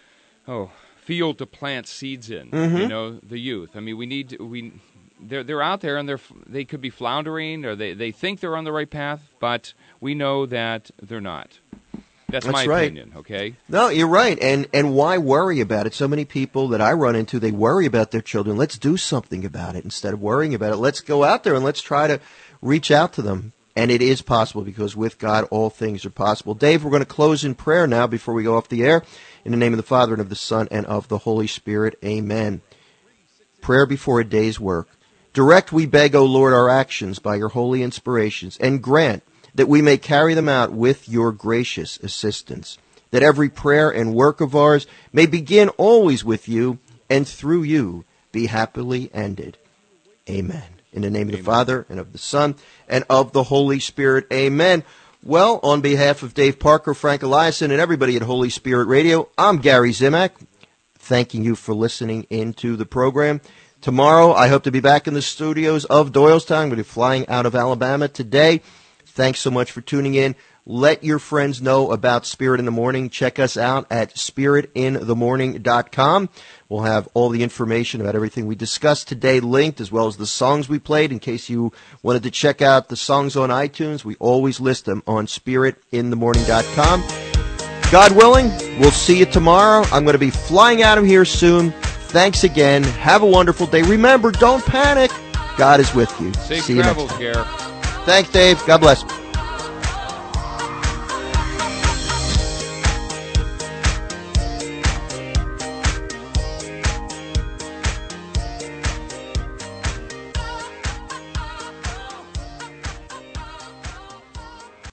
oh field to plant seeds in. Mm-hmm. You know, the youth. I mean, we need to, we they're they're out there and they're they could be floundering or they, they think they're on the right path, but we know that they're not. That's, That's my right. opinion, okay? No, you're right. And and why worry about it? So many people that I run into, they worry about their children. Let's do something about it instead of worrying about it. Let's go out there and let's try to reach out to them. And it is possible because with God, all things are possible. Dave, we're going to close in prayer now before we go off the air. In the name of the Father, and of the Son, and of the Holy Spirit, amen. Prayer before a day's work. Direct, we beg, O Lord, our actions by your holy inspirations, and grant that we may carry them out with your gracious assistance, that every prayer and work of ours may begin always with you, and through you be happily ended. Amen. In the name of the Father, and of the Son, and of the Holy Spirit, amen. Well, on behalf of Dave Parker, Frank Eliason, and everybody at Holy Spirit Radio, I'm Gary Zimak, thanking you for listening into the program. Tomorrow, I hope to be back in the studios of Doylestown. I'm going to be flying out of Alabama today. Thanks so much for tuning in. Let your friends know about Spirit in the Morning. Check us out at spirit in the morning dot com. We'll have all the information about everything we discussed today linked, as well as the songs we played. In case you wanted to check out the songs on iTunes, we always list them on spirit in the morning dot com. God willing, we'll see you tomorrow. I'm going to be flying out of here soon. Thanks again. Have a wonderful day. Remember, don't panic. God is with you. Safe see you travels, next time. Gare. Thanks, Dave. God bless.